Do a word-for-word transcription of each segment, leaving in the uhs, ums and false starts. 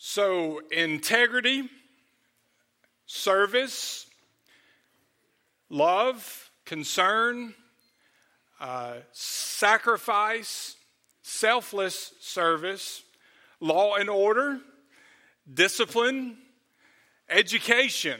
So, integrity, service, love, concern, uh, sacrifice, selfless service, law and order, discipline, education,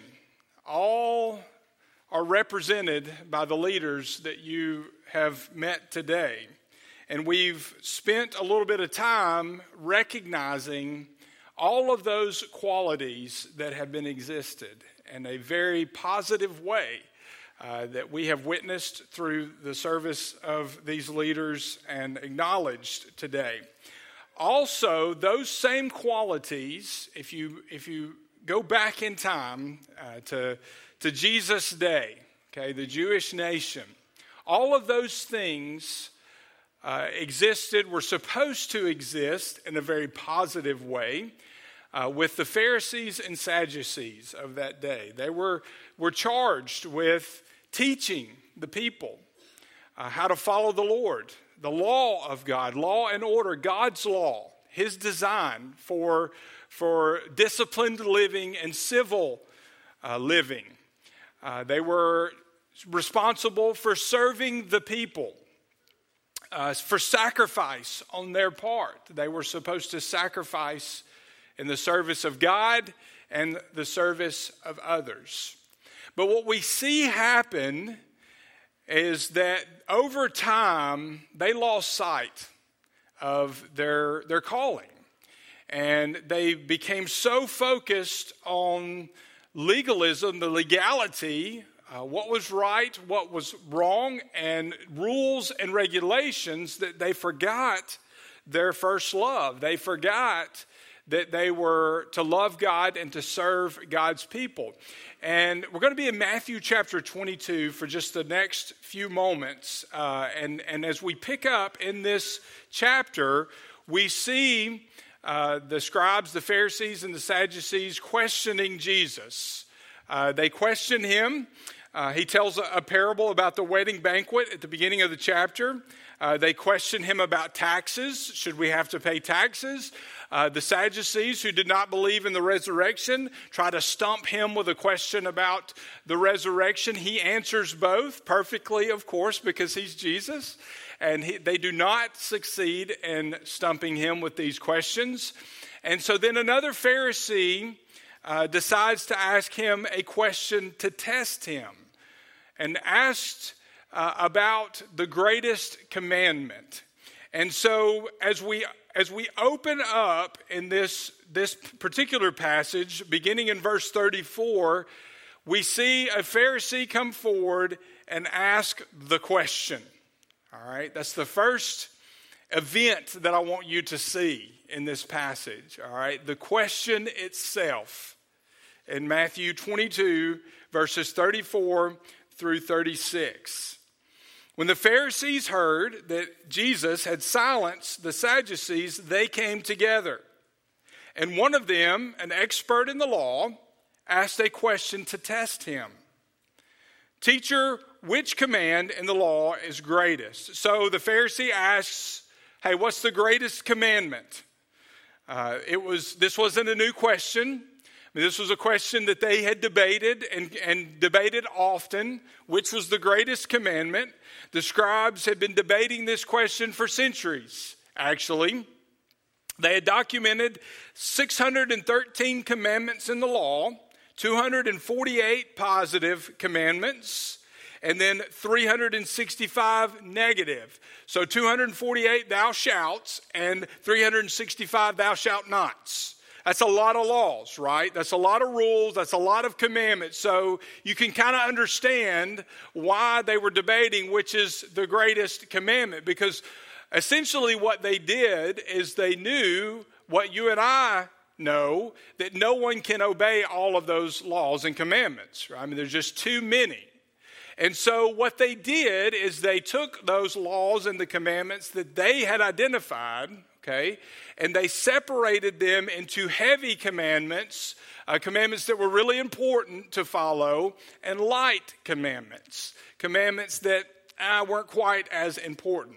all are represented by the leaders that you have met today. And we've spent a little bit of time recognizing all of those qualities that have been existed in a very positive way uh, that we have witnessed through the service of these leaders and acknowledged today. Also, those same qualities, if you if you go back in time uh, to, to Jesus' day, okay, the Jewish nation, all of those things uh, existed, were supposed to exist in a very positive way uh, with the Pharisees and Sadducees of that day. They were, were charged with teaching the people uh, how to follow the Lord, the law of God, law and order, God's law, His design for, for disciplined living and civil uh, living. Uh, they were responsible for serving the people, uh, for sacrifice on their part. They were supposed to sacrifice in the service of God and the service of others. But what we see happen is that over time, they lost sight of their, their calling. And they became so focused on legalism, the legality, uh, what was right, what was wrong, and rules and regulations, that they forgot their first love. They forgot that they were to love God and to serve God's people. And we're going to be in Matthew chapter twenty-two for just the next few moments. Uh, and, and as we pick up in this chapter, we see uh, the scribes, the Pharisees, and the Sadducees questioning Jesus. Uh, they question him. Uh, he tells a, a parable about the wedding banquet at the beginning of the chapter. Uh, they question him about taxes. Should we have to pay taxes? Uh, the Sadducees, who did not believe in the resurrection, try to stump him with a question about the resurrection. He answers both perfectly, of course, because he's Jesus. And he, they do not succeed in stumping him with these questions. And so then another Pharisee uh, decides to ask him a question to test him, and asked uh, about the greatest commandment. And so as we As we open up in this, this particular passage, beginning in verse thirty-four, we see a Pharisee come forward and ask the question. All right, that's the first event that I want you to see in this passage. All right, the question itself in Matthew twenty-two, verses thirty-four through thirty-six. When the Pharisees heard that Jesus had silenced the Sadducees, they came together. And one of them, an expert in the law, asked a question to test him. Teacher, which command in the law is greatest? So the Pharisee asks, hey, what's the greatest commandment? Uh, it was. This wasn't a new question. This was a question that they had debated and, and debated often, which was the greatest commandment. The scribes had been debating this question for centuries, actually. They had documented six hundred thirteen commandments in the law, two hundred forty-eight positive commandments, and then three hundred sixty-five negative. So two hundred forty-eight thou shalt and three hundred sixty-five thou shalt nots. That's a lot of laws, right? That's a lot of rules. That's a lot of commandments. So you can kind of understand why they were debating which is the greatest commandment. Because essentially what they did is they knew what you and I know, that no one can obey all of those laws and commandments. Right? I mean, there's just too many. And so what they did is they took those laws and the commandments that they had identified, okay, and they separated them into heavy commandments, uh, commandments that were really important to follow, and light commandments, commandments that uh, weren't quite as important. All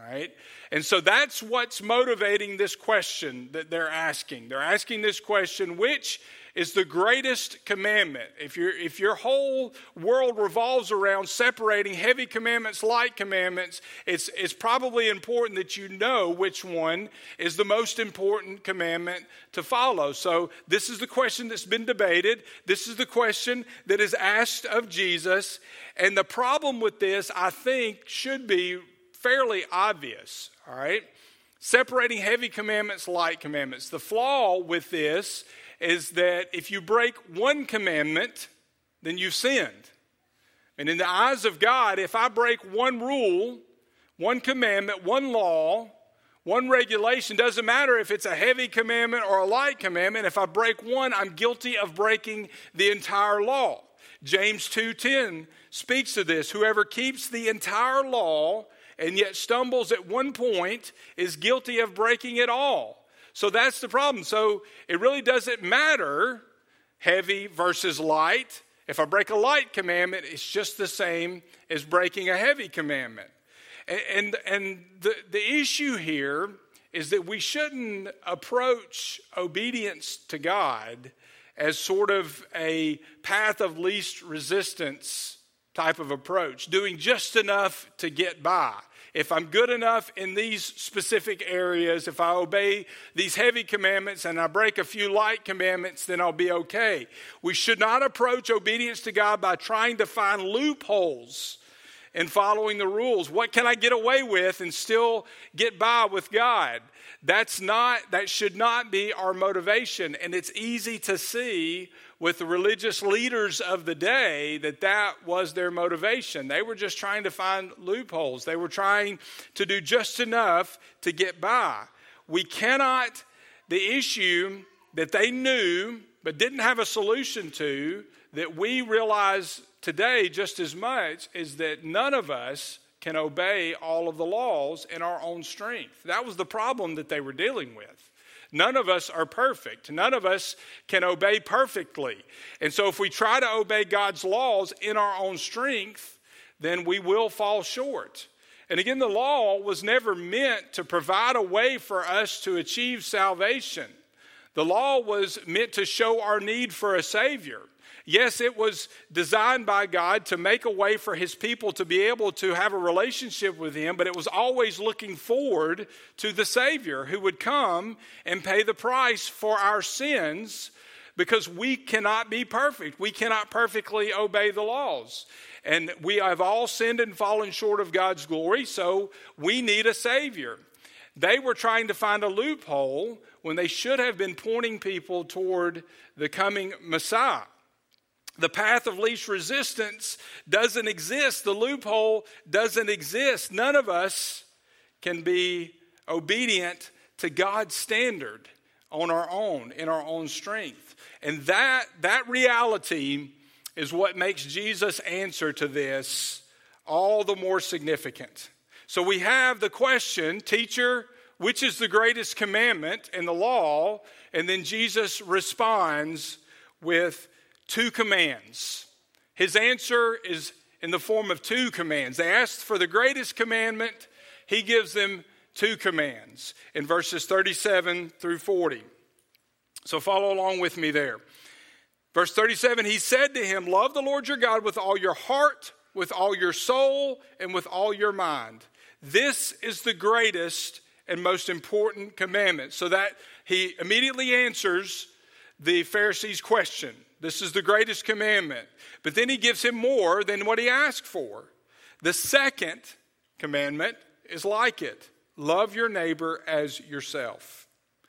All right? And so that's what's motivating this question that they're asking. They're asking this question, which is the greatest commandment? If your if your whole world revolves around separating heavy commandments, light commandments, it's it's probably important that you know which one is the most important commandment to follow. So this is the question that's been debated. This is the question that is asked of Jesus. And the problem with this, I think, should be fairly obvious. All right? Separating heavy commandments, light commandments. The flaw with this is that if you break one commandment, then you've sinned. And in the eyes of God, if I break one rule, one commandment, one law, one regulation, doesn't matter if it's a heavy commandment or a light commandment, if I break one, I'm guilty of breaking the entire law. James two ten speaks to this. Whoever keeps the entire law and yet stumbles at one point is guilty of breaking it all. So that's the problem. So it really doesn't matter heavy versus light. If I break a light commandment, it's just the same as breaking a heavy commandment. And, and, and the, the issue here is that we shouldn't approach obedience to God as sort of a path of least resistance type of approach, doing just enough to get by. If I'm good enough in these specific areas, if I obey these heavy commandments and I break a few light commandments, then I'll be okay. We should not approach obedience to God by trying to find loopholes in following the rules. What can I get away with and still get by with God? That's not, that should not be our motivation. And it's easy to see with the religious leaders of the day that that was their motivation. They were just trying to find loopholes. They were trying to do just enough to get by. We cannot, the issue that they knew but didn't have a solution to, that we realize today just as much, is that none of us can obey all of the laws in our own strength. That was the problem that they were dealing with. None of us are perfect. None of us can obey perfectly. And so if we try to obey God's laws in our own strength, then we will fall short. And again, the law was never meant to provide a way for us to achieve salvation. The law was meant to show our need for a Savior. Yes, it was designed by God to make a way for his people to be able to have a relationship with him, but it was always looking forward to the Savior who would come and pay the price for our sins, because we cannot be perfect. We cannot perfectly obey the laws. And we have all sinned and fallen short of God's glory, so we need a Savior. They were trying to find a loophole when they should have been pointing people toward the coming Messiah. The path of least resistance doesn't exist. The loophole doesn't exist. None of us can be obedient to God's standard on our own, in our own strength. And that, that reality is what makes Jesus' answer to this all the more significant. So we have the question, teacher, which is the greatest commandment in the law? And then Jesus responds with two commands. His answer is in the form of two commands. They asked for the greatest commandment. He gives them two commands in verses thirty-seven through forty. So follow along with me there. Verse thirty-seven, he said to him, love the Lord your God with all your heart, with all your soul, and with all your mind. This is the greatest and most important commandment. So that he immediately answers the Pharisees' question. This is the greatest commandment. But then he gives him more than what he asked for. The second commandment is like it. Love your neighbor as yourself.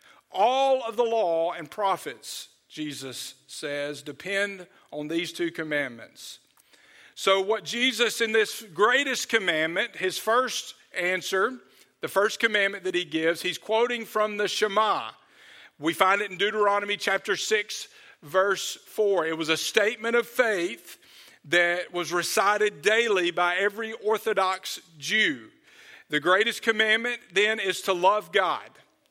All of the law and prophets, Jesus says, depend on these two commandments. So what Jesus in this greatest commandment, his first answer, the first commandment that he gives, he's quoting from the Shema. We find it in Deuteronomy chapter six, verse four. It was a statement of faith that was recited daily by every Orthodox Jew. The greatest commandment then is to love God.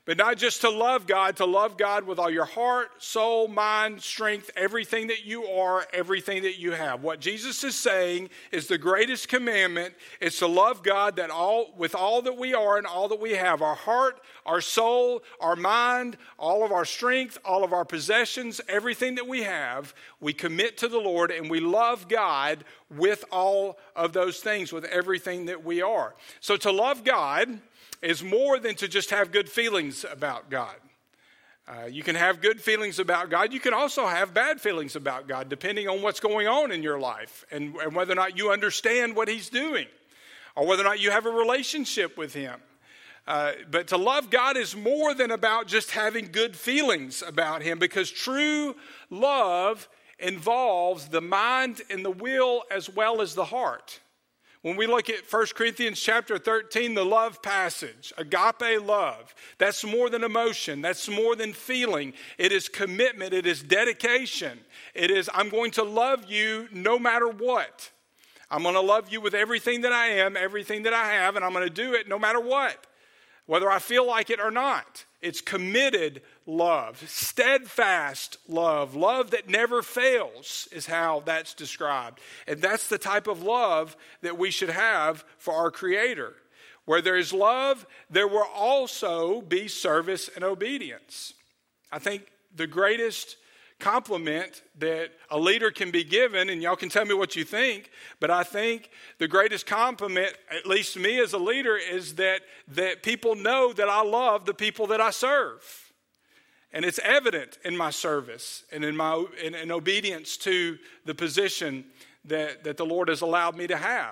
But not just to love God, to love God with all your heart, soul, mind, strength, everything that you are, everything that you have. What Jesus is saying is the greatest commandment is to love God that all with all that we are and all that we have. Our heart, our soul, our mind, all of our strength, all of our possessions, everything that we have, we commit to the Lord and we love God with all of those things, with everything that we are. So to love God is more than to just have good feelings about God. Uh, you can have good feelings about God. You can also have bad feelings about God, depending on what's going on in your life and, and whether or not you understand what he's doing or whether or not you have a relationship with him. Uh, but to love God is more than about just having good feelings about him, because true love involves the mind and the will as well as the heart. When we look at First Corinthians chapter thirteen, the love passage, agape love, that's more than emotion. That's more than feeling. It is commitment. It is dedication. It is, I'm going to love you no matter what. I'm going to love you with everything that I am, everything that I have, and I'm going to do it no matter what, whether I feel like it or not. It's committed love, steadfast love, love that never fails is how that's described. And that's the type of love that we should have for our Creator. Where there is love, there will also be service and obedience. I think the greatest compliment that a leader can be given, and y'all can tell me what you think, but I think the greatest compliment, at least to me as a leader, is that, that people know that I love the people that I serve. And it's evident in my service and in my in, in obedience to the position that, that the Lord has allowed me to have.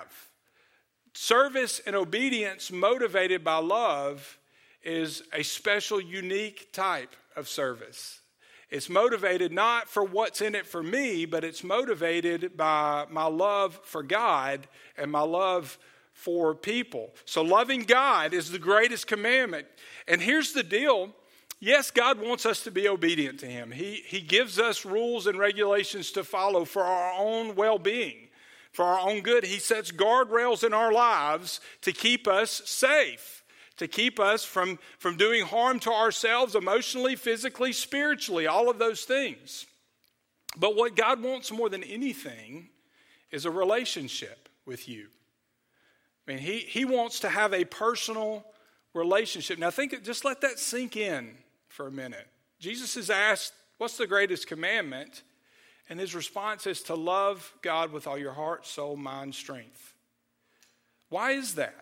Service and obedience motivated by love is a special, unique type of service. It's motivated not for what's in it for me, but it's motivated by my love for God and my love for people. So loving God is the greatest commandment. And here's the deal. Yes, God wants us to be obedient to him. He, he gives us rules and regulations to follow for our own well-being, for our own good. He sets guardrails in our lives to keep us safe, to keep us from, from doing harm to ourselves emotionally, physically, spiritually, all of those things. But what God wants more than anything is a relationship with you. I mean, he, he wants to have a personal relationship. Now think, just let that sink in for a minute. Jesus is asked, what's the greatest commandment? And his response is to love God with all your heart, soul, mind, strength. Why is that?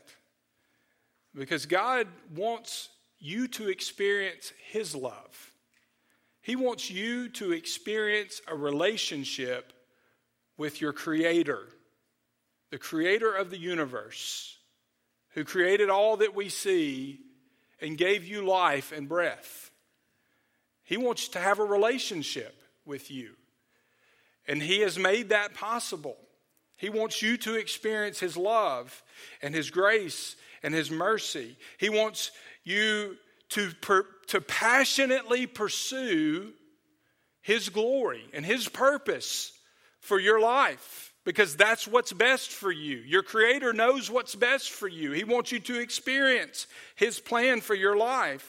Because God wants you to experience his love. He wants you to experience a relationship with your Creator, the Creator of the universe, who created all that we see and gave you life and breath. He wants to have a relationship with you. And he has made that possible. He wants you to experience his love and his grace and his mercy. He wants you to, per, to passionately pursue his glory and his purpose for your life, because that's what's best for you. Your Creator knows what's best for you. He wants you to experience his plan for your life.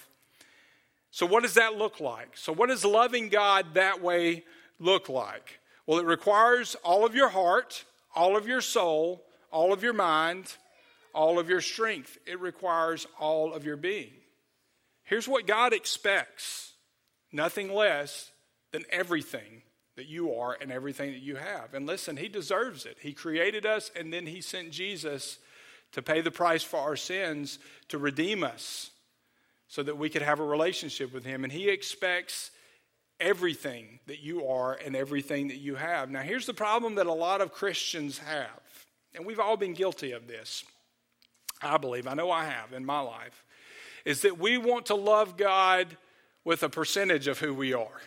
So what does that look like? So what does loving God that way look like? Well, it requires all of your heart, all of your soul, all of your mind, all of your strength. It requires all of your being. Here's what God expects. Nothing less than everything that you are and everything that you have. And listen, he deserves it. He created us, and then he sent Jesus to pay the price for our sins, to redeem us so that we could have a relationship with him. And he expects everything that you are and everything that you have. Now, here's the problem that a lot of Christians have, and we've all been guilty of this. I believe, I know I have in my life, is that we want to love God with a percentage of who we are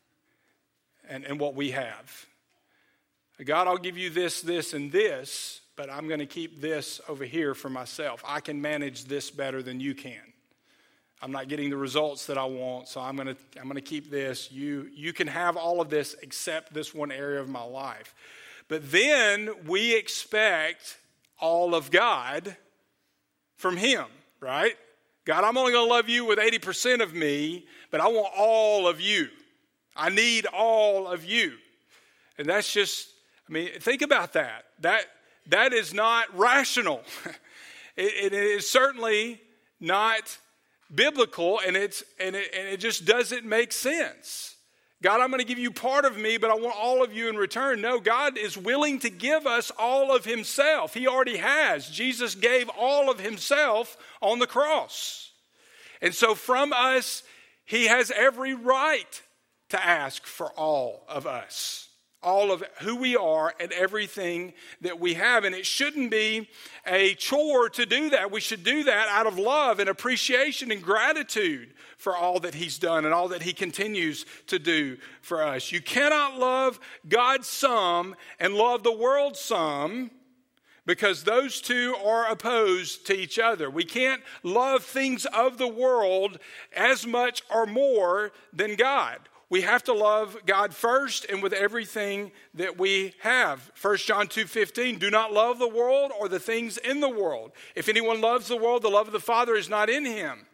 and, and what we have. God, I'll give you this, this, and this, but I'm going to keep this over here for myself. I can manage this better than you can. I'm not getting the results that I want, so I'm going to I'm going to keep this. You, you can have all of this except this one area of my life. But then we expect all of God from him, right? God, I'm only going to love you with eighty percent of me, but I want all of you. I need all of you. And that's just, I mean, think about that. That that is not rational. it, it is certainly not biblical, and it's and it, and it just doesn't make sense. God, I'm going to give you part of me, but I want all of you in return. No, God is willing to give us all of himself. He already has. Jesus gave all of himself on the cross. And so from us, he has every right to ask for all of us, all of who we are and everything that we have. And it shouldn't be a chore to do that. We should do that out of love and appreciation and gratitude for all that he's done and all that he continues to do for us. You cannot love God some and love the world some, because those two are opposed to each other. We can't love things of the world as much or more than God. We have to love God first and with everything that we have. First John two fifteen, do not love the world or the things in the world. If anyone loves the world, the love of the Father is not in him.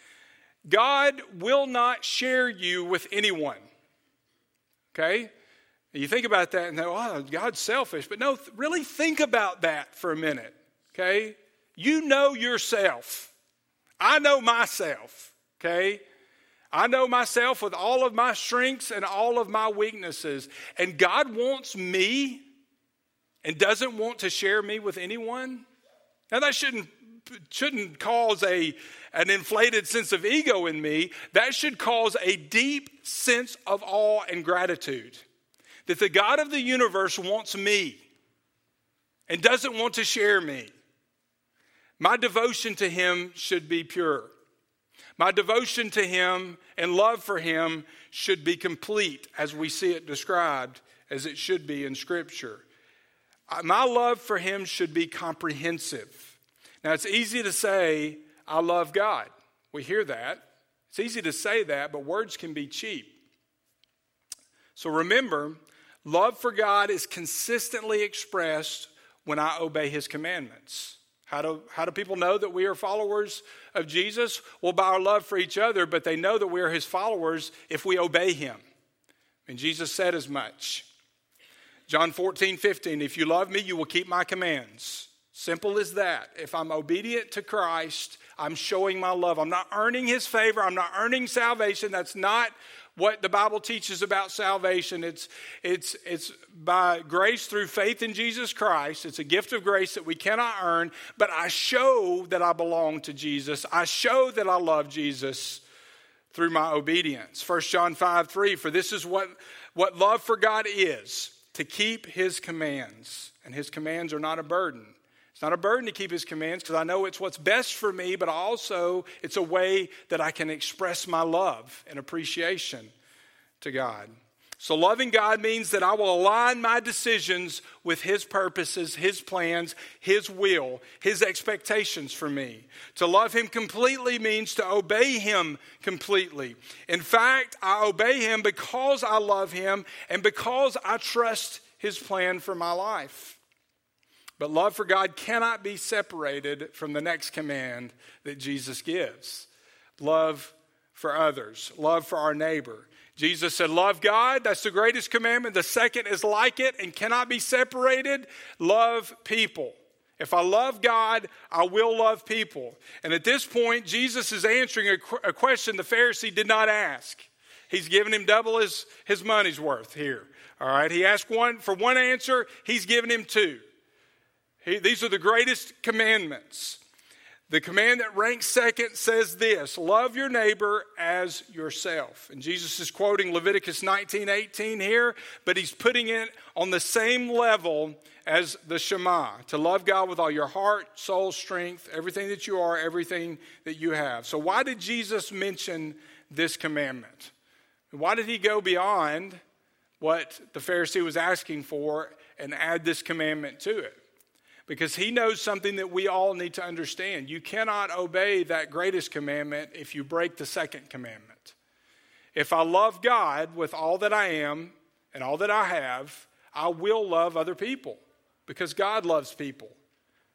God will not share you with anyone. Okay? And you think about that and go, oh, God's selfish. But no, really think about that for a minute. Okay? You know yourself. I know myself. Okay? I know myself with all of my strengths and all of my weaknesses. And God wants me and doesn't want to share me with anyone. Now that shouldn't shouldn't cause a an inflated sense of ego in me. That should cause a deep sense of awe and gratitude. That the God of the universe wants me and doesn't want to share me. My devotion to him should be pure. My devotion to him and love for him should be complete, as we see it described, as it should be in Scripture. My love for him should be comprehensive. Now, it's easy to say, I love God. We hear that. It's easy to say that, but words can be cheap. So remember, love for God is consistently expressed when I obey his commandments. How do, how do people know that we are followers of Jesus? Well, by our love for each other, but they know that we are his followers if we obey him. And Jesus said as much. John fourteen fifteen, if you love me, you will keep my commands. Simple as that. If I'm obedient to Christ, I'm showing my love. I'm not earning his favor. I'm not earning salvation. That's not what the Bible teaches about salvation. It's, it's, it's by grace through faith in Jesus Christ. It's a gift of grace that we cannot earn, but I show that I belong to Jesus. I show that I love Jesus through my obedience. First John five three, for this is what, what love for God is, to keep his commands. And his commands are not a burden. It's not a burden to keep his commands because I know it's what's best for me, but also it's a way that I can express my love and appreciation to God. So loving God means that I will align my decisions with his purposes, his plans, his will, his expectations for me. To love him completely means to obey him completely. In fact, I obey him because I love him and because I trust his plan for my life. But love for God cannot be separated from the next command that Jesus gives. Love for others, love for our neighbor. Jesus said, love God, that's the greatest commandment. The second is like it and cannot be separated. Love people. If I love God, I will love people. And at this point, Jesus is answering a, qu- a question the Pharisee did not ask. He's giving him double his, his money's worth here. All right, he asked one for one answer, he's giving him two. He, these are the greatest commandments. The command that ranks second says this, love your neighbor as yourself. And Jesus is quoting Leviticus nineteen eighteen here, but he's putting it on the same level as the Shema, to love God with all your heart, soul, strength, everything that you are, everything that you have. So why did Jesus mention this commandment? Why did he go beyond what the Pharisee was asking for and add this commandment to it? Because he knows something that we all need to understand. You cannot obey that greatest commandment if you break the second commandment. If I love God with all that I am and all that I have, I will love other people because God loves people.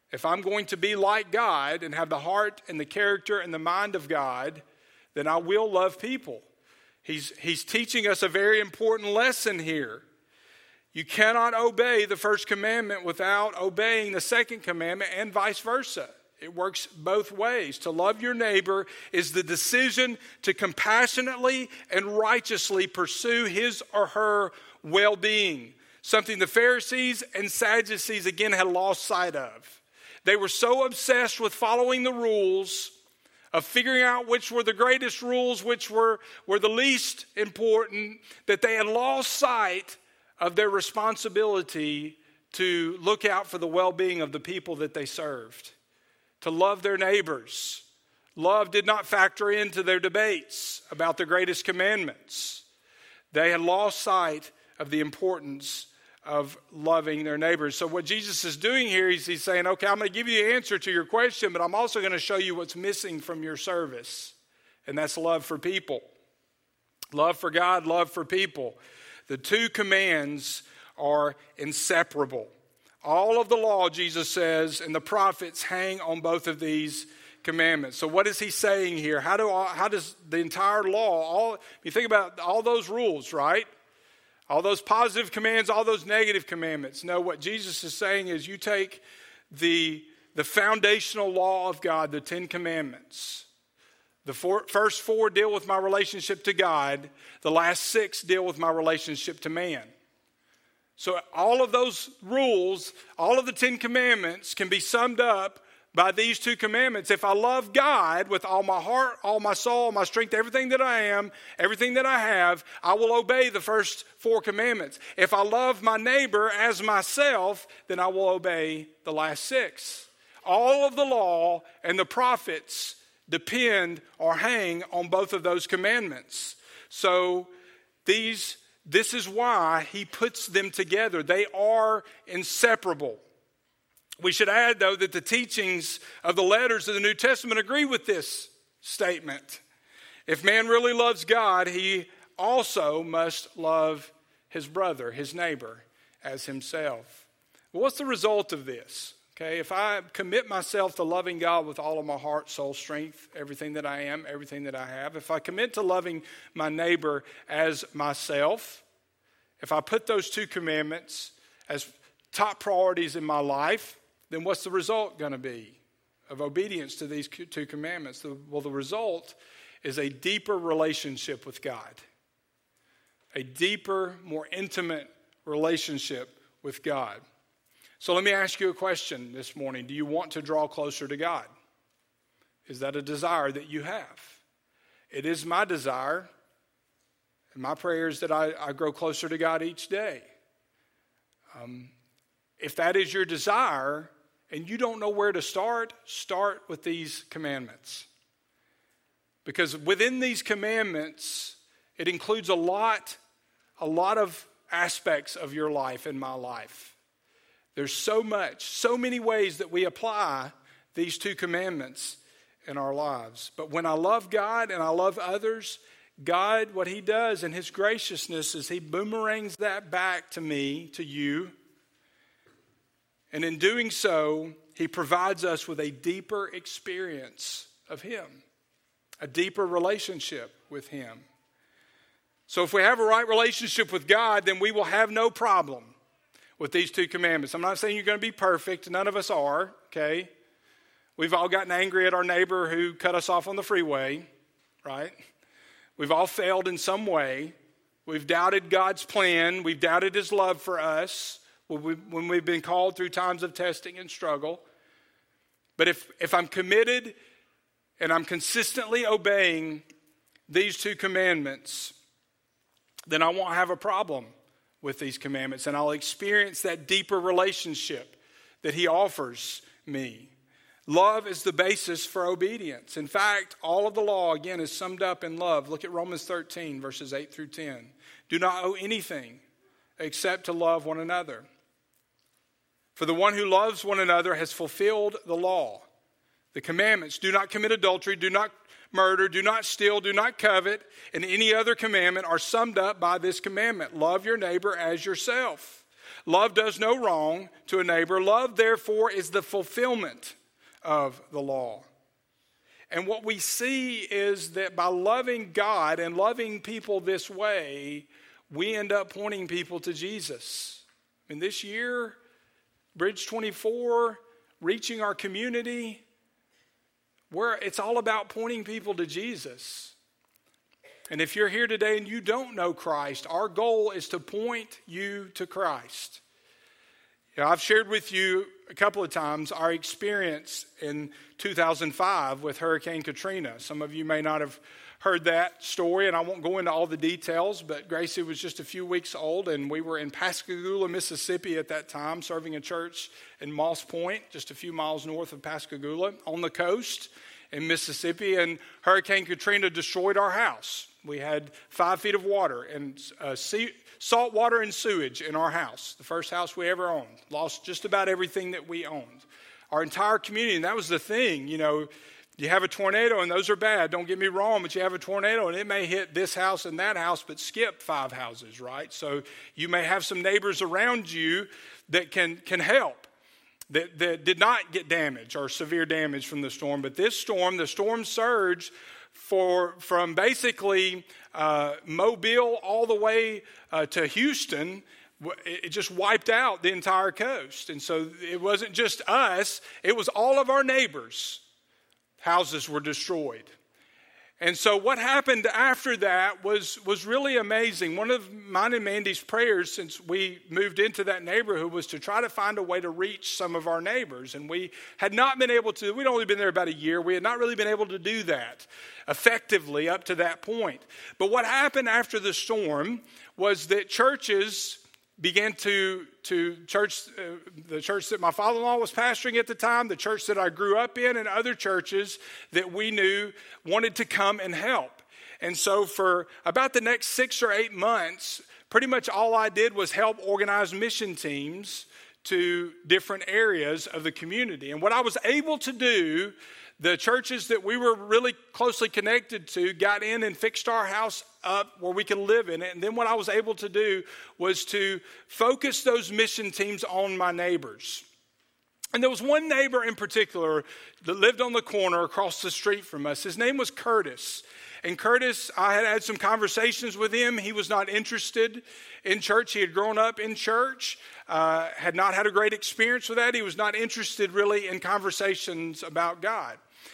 if I'm going to be like God and have the heart and the character and the mind of God, then I will love people. He's, he's teaching us a very important lesson here. You cannot obey the first commandment without obeying the second commandment, and vice versa. It works both ways. To love your neighbor is the decision to compassionately and righteously pursue his or her well-being, something the Pharisees and Sadducees again had lost sight of. They were so obsessed with following the rules, of figuring out which were the greatest rules, which were, were the least important, that they had lost sight of their responsibility to look out for the well-being of the people that they served, to love their neighbors. Love did not factor into their debates about the greatest commandments. They had lost sight of the importance of loving their neighbors. So what Jesus is doing here is he's saying, okay, I'm going to give you the answer to your question, but I'm also going to show you what's missing from your service. And that's love for people. Love for God, love for people. The two commands are inseparable. All of the law, Jesus says, and the prophets hang on both of these commandments. So what is he saying here? How do how does the entire law, all you think about all those rules, right? All those positive commands, all those negative commandments. No, what Jesus is saying is you take the, the foundational law of God, the Ten Commandments. The four, first four deal with my relationship to God. The last six deal with my relationship to man. So all of those rules, all of the Ten Commandments can be summed up by these two commandments. If I love God with all my heart, all my soul, my strength, everything that I am, everything that I have, I will obey the first four commandments. If I love my neighbor as myself, then I will obey the last six. All of the law and the prophets depend or hang on both of those commandments. So these, this is why he puts them together. They are inseparable. We should add, though, that the teachings of the letters of the New Testament agree with this statement. If man really loves God, he also must love his brother, his neighbor, as himself. Well, what's the result of this? Okay, if I commit myself to loving God with all of my heart, soul, strength, everything that I am, everything that I have, if I commit to loving my neighbor as myself, if I put those two commandments as top priorities in my life, then what's the result going to be of obedience to these two commandments? Well, the result is a deeper relationship with God. A deeper, more intimate relationship with God. So let me ask you a question this morning. Do you want to draw closer to God? Is that a desire that you have? It is my desire, and my prayer is that I, I grow closer to God each day. Um, if that is your desire, and you don't know where to start, start with these commandments. Because within these commandments, it includes a lot, a lot of aspects of your life and my life. There's so much, so many ways that we apply these two commandments in our lives. But when I love God and I love others, God, what he does in his graciousness is he boomerangs that back to me, to you. And in doing so, he provides us with a deeper experience of him, a deeper relationship with him. So if we have a right relationship with God, then we will have no problem with these two commandments. I'm not saying you're going to be perfect. None of us are, okay? We've all gotten angry at our neighbor who cut us off on the freeway, right? We've all failed in some way. We've doubted God's plan. We've doubted his love for us when we've been called through times of testing and struggle. But if, if I'm committed and I'm consistently obeying these two commandments, then I won't have a problem with these commandments, and I'll experience that deeper relationship that he offers me. Love is the basis for obedience. In fact, all of the law, again, is summed up in love. Look at Romans thirteen, verses eight through ten. Do not owe anything except to love one another. For the one who loves one another has fulfilled the law. The commandments, do not commit adultery, do not murder, do not steal, do not covet, and any other commandment are summed up by this commandment. Love your neighbor as yourself. Love does no wrong to a neighbor. Love, therefore, is the fulfillment of the law. And what we see is that by loving God and loving people this way, we end up pointing people to Jesus. And this year, Bridge twenty-four, reaching our community, where it's all about pointing people to Jesus. And if you're here today and you don't know Christ, our goal is to point you to Christ. You know, I've shared with you a couple of times our experience in two thousand five with Hurricane Katrina. Some of you may not have heard that story, and I won't go into all the details, but Gracie was just a few weeks old, and we were in Pascagoula, Mississippi at that time, serving a church in Moss Point, just a few miles north of Pascagoula, on the coast in Mississippi, and Hurricane Katrina destroyed our house. We had five feet of water and uh, sea, salt water and sewage in our house, the first house we ever owned. Lost just about everything that we owned. Our entire community, and that was the thing, you know, you have a tornado, and those are bad, don't get me wrong, but you have a tornado, and it may hit this house and that house, but skip five houses, right? So you may have some neighbors around you that can, can help, that, that did not get damage or severe damage from the storm. But this storm, the storm surge, for from basically uh, Mobile all the way uh, to Houston, it just wiped out the entire coast. And so it wasn't just us, it was all of our neighbors. Houses were destroyed. And so what happened after that was, was really amazing. One of mine and Mandy's prayers since we moved into that neighborhood was to try to find a way to reach some of our neighbors. And we had not been able to, we'd only been there about a year. We had not really been able to do that effectively up to that point. But what happened after the storm was that churches began to, to church, uh, the church that my father-in-law was pastoring at the time, the church that I grew up in, and other churches that we knew wanted to come and help. And so for about the next six or eight months, pretty much all I did was help organize mission teams to different areas of the community. And what I was able to do, the churches that we were really closely connected to got in and fixed our house up where we could live in it. And then what I was able to do was to focus those mission teams on my neighbors. And there was one neighbor in particular that lived on the corner across the street from us. His name was Curtis. And Curtis, I had had some conversations with him. He was not interested in church. He had grown up in church, uh, had not had a great experience with that. He was not interested really in conversations about God.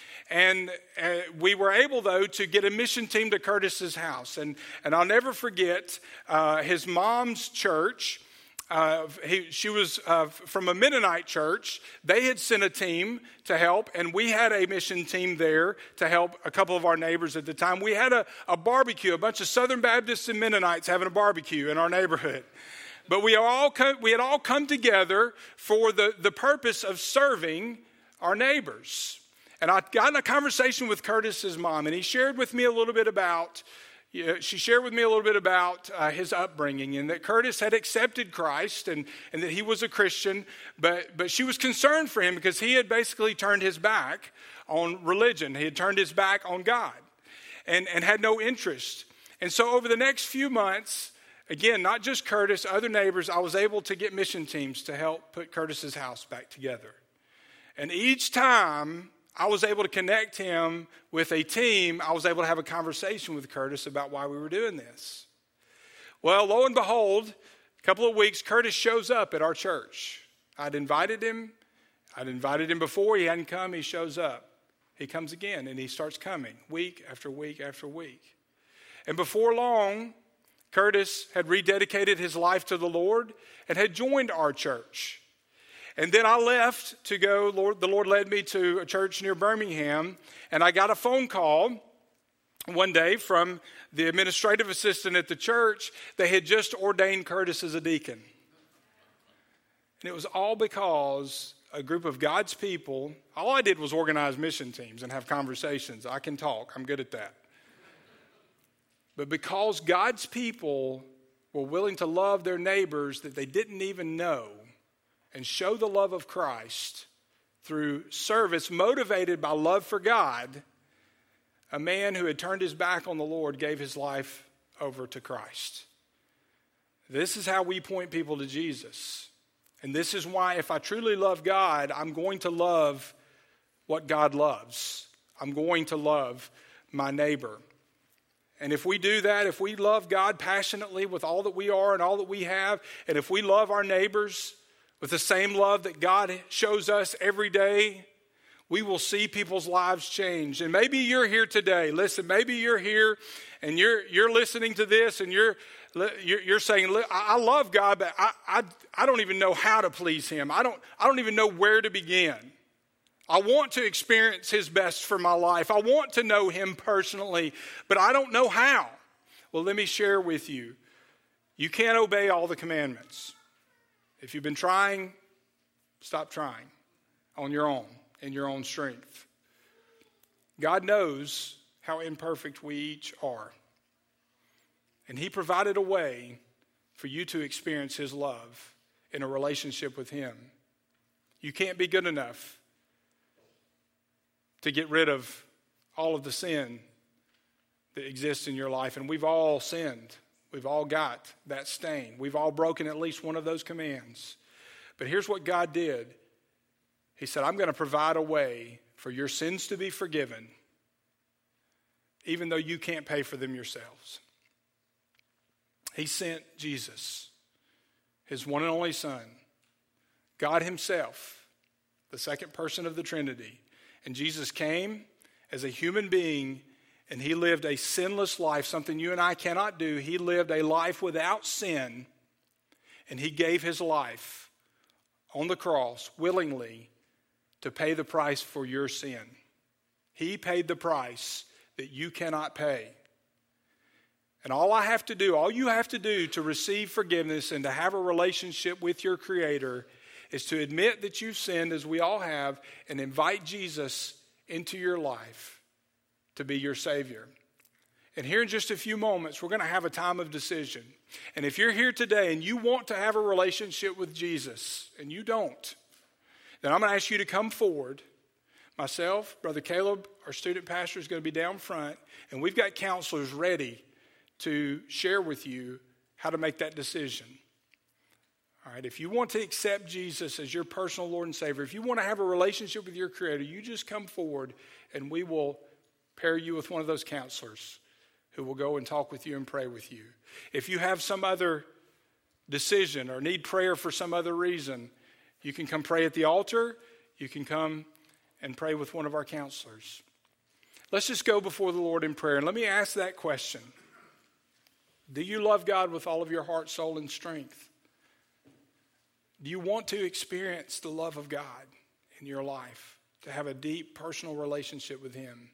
And uh, we were able, though, to get a mission team to Curtis's house. And, and I'll never forget uh, his mom's church. Uh, he, she was uh, from a Mennonite church. They had sent a team to help, and we had a mission team there to help a couple of our neighbors at the time. We had a, a barbecue, a bunch of Southern Baptists and Mennonites having a barbecue in our neighborhood. But we, are all come, we had all come together for the, the purpose of serving our neighbors. And I got in a conversation with Curtis's mom, and he shared with me a little bit about Yeah, she shared with me a little bit about uh, his upbringing, and that Curtis had accepted Christ and, and that he was a Christian, but, but she was concerned for him because he had basically turned his back on religion. He had turned his back on God and, and had no interest. And so over the next few months, again, not just Curtis, other neighbors, I was able to get mission teams to help put Curtis's house back together. And each time I was able to connect him with a team, I was able to have a conversation with Curtis about why we were doing this. Well, lo and behold, a couple of weeks, Curtis shows up at our church. I'd invited him. I'd invited him before. He hadn't come. He shows up. He comes again, and he starts coming week after week after week. And before long, Curtis had rededicated his life to the Lord and had joined our church. And then I left to go, Lord, the Lord led me to a church near Birmingham, and I got a phone call one day from the administrative assistant at the church. They had just ordained Curtis as a deacon. And it was all because a group of God's people, all I did was organize mission teams and have conversations. I can talk. I'm good at that. But because God's people were willing to love their neighbors that they didn't even know, and show the love of Christ through service motivated by love for God, a man who had turned his back on the Lord gave his life over to Christ. This is how we point people to Jesus. And this is why if I truly love God, I'm going to love what God loves. I'm going to love my neighbor. And if we do that, if we love God passionately with all that we are and all that we have, and if we love our neighbors with the same love that God shows us every day, we will see people's lives change. And maybe you're here today. Listen, maybe you're here and you're you're listening to this and you're you're, you're saying, I love God, but I, I I don't even know how to please him. I don't I don't even know where to begin. I want to experience his best for my life. I want to know him personally, but I don't know how. Well, let me share with you. You can't obey all the commandments. If you've been trying, stop trying on your own, in your own strength. God knows how imperfect we each are. And he provided a way for you to experience his love in a relationship with him. You can't be good enough to get rid of all of the sin that exists in your life. And we've all sinned. We've all got that stain. We've all broken at least one of those commands. But here's what God did. He said, I'm going to provide a way for your sins to be forgiven, even though you can't pay for them yourselves. He sent Jesus, his one and only Son, God himself, the second person of the Trinity. And Jesus came as a human being, and he lived a sinless life, something you and I cannot do. He lived a life without sin, and he gave his life on the cross willingly to pay the price for your sin. He paid the price that you cannot pay. And all I have to do, all you have to do to receive forgiveness and to have a relationship with your Creator is to admit that you've sinned, as we all have, and invite Jesus into your life to be your Savior. And here in just a few moments, we're going to have a time of decision. And if you're here today and you want to have a relationship with Jesus, and you don't, then I'm going to ask you to come forward. Myself, Brother Caleb, our student pastor, is going to be down front, and we've got counselors ready to share with you how to make that decision. All right, if you want to accept Jesus as your personal Lord and Savior, if you want to have a relationship with your Creator, you just come forward and we will pair you with one of those counselors who will go and talk with you and pray with you. If you have some other decision or need prayer for some other reason, you can come pray at the altar. You can come and pray with one of our counselors. Let's just go before the Lord in prayer. And let me ask that question. Do you love God with all of your heart, soul, and strength? Do you want to experience the love of God in your life, to have a deep personal relationship with him?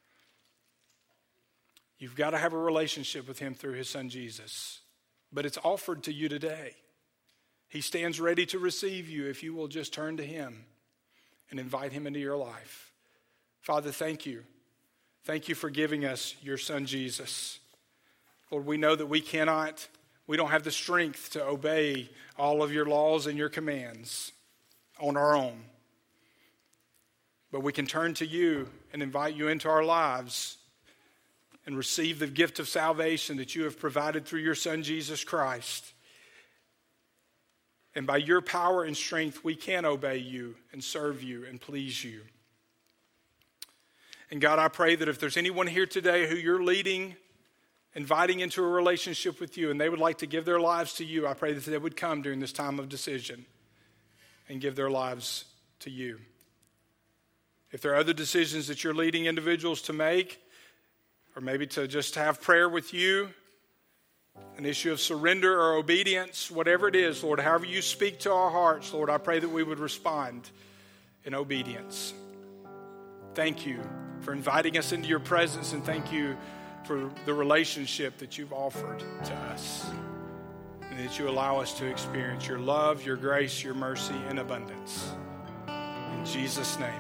You've got to have a relationship with him through his Son Jesus, but it's offered to you today. He stands ready to receive you if you will just turn to him and invite him into your life. Father, thank you. Thank you for giving us your Son Jesus. Lord, we know that we cannot, we don't have the strength to obey all of your laws and your commands on our own. But we can turn to you and invite you into our lives and receive the gift of salvation that you have provided through your Son, Jesus Christ. And by your power and strength, we can obey you and serve you and please you. And God, I pray that if there's anyone here today who you're leading, inviting into a relationship with you, and they would like to give their lives to you, I pray that they would come during this time of decision and give their lives to you. If there are other decisions that you're leading individuals to make, or maybe to just have prayer with you, an issue of surrender or obedience, whatever it is, Lord, however you speak to our hearts, Lord, I pray that we would respond in obedience. Thank you for inviting us into your presence, and thank you for the relationship that you've offered to us, and that you allow us to experience your love, your grace, your mercy in abundance. In Jesus' name.